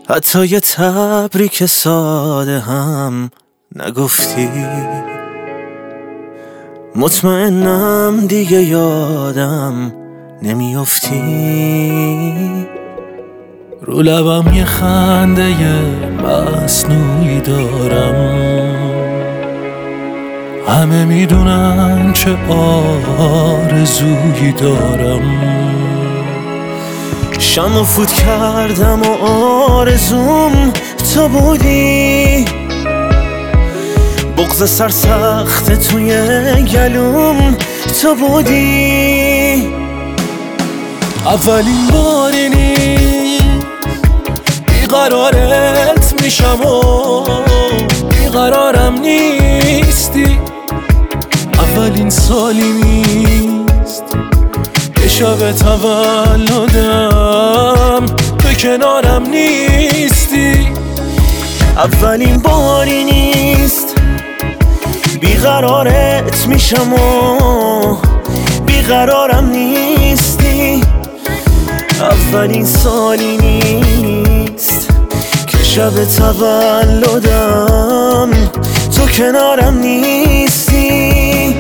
حتی یه تبریک ساده هم نگفتی. مطمئنم دیگه یادم نمیافتی. رو لبم یه خنده مصنوعی دارم، همه میدونن چه آرزویی دارم. شمع فوت کردم و آرزوم تو بودی، بغض سرسخت توی گلوم تو بودی. اولین باری نیست بیقرارت میشم و بیقرارم نیستی. اولین سالی نیست که شب تولدم تو کنارم نیستی. اولین باری نیست بیقرارت میشم و بیقرارم نیستی. اولین سالی نیست که شب تولدم تو کنارم نیستی.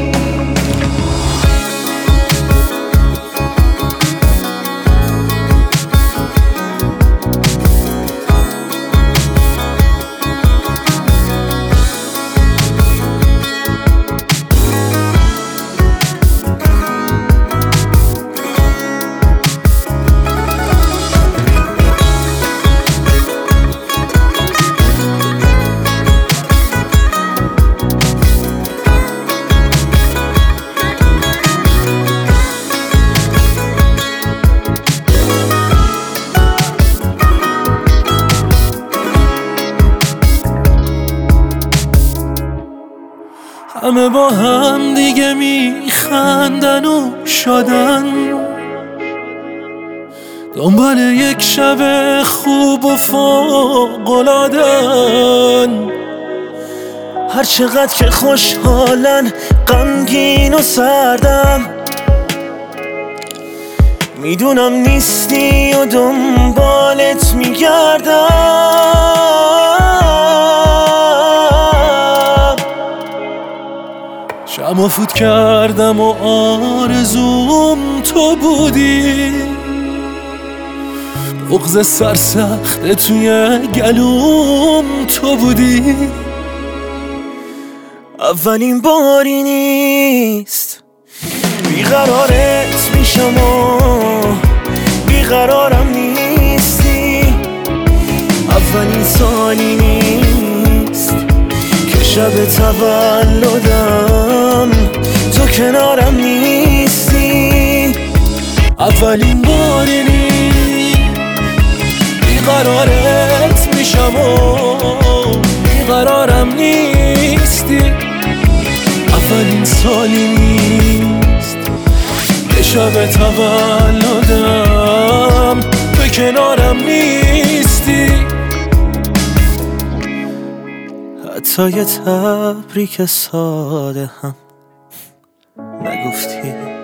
همه با هم دیگه میخندن و شادن، دنبال یک شب خوب و فوق‌العاده‌ن. هر چقدر که خوشحالن غمگین و سردم، میدونم نیستی و دنبالت میگردم. شمع فوت کردم و آرزوم تو بودی، بغض سرسخت توی گلوم تو بودی. اولین باری نیست بیقرارت میشم و بیقرارم نیستی. اولین سالی نیست که شب تولدم تو کنارم نیستی. اولین باری نیست بیقرارت میشم و بیقرارم نیستی. اولین سالی نیست که شب تولدم تو کنارم نیستی. حتی یه تبریک ساده هم نگفتی.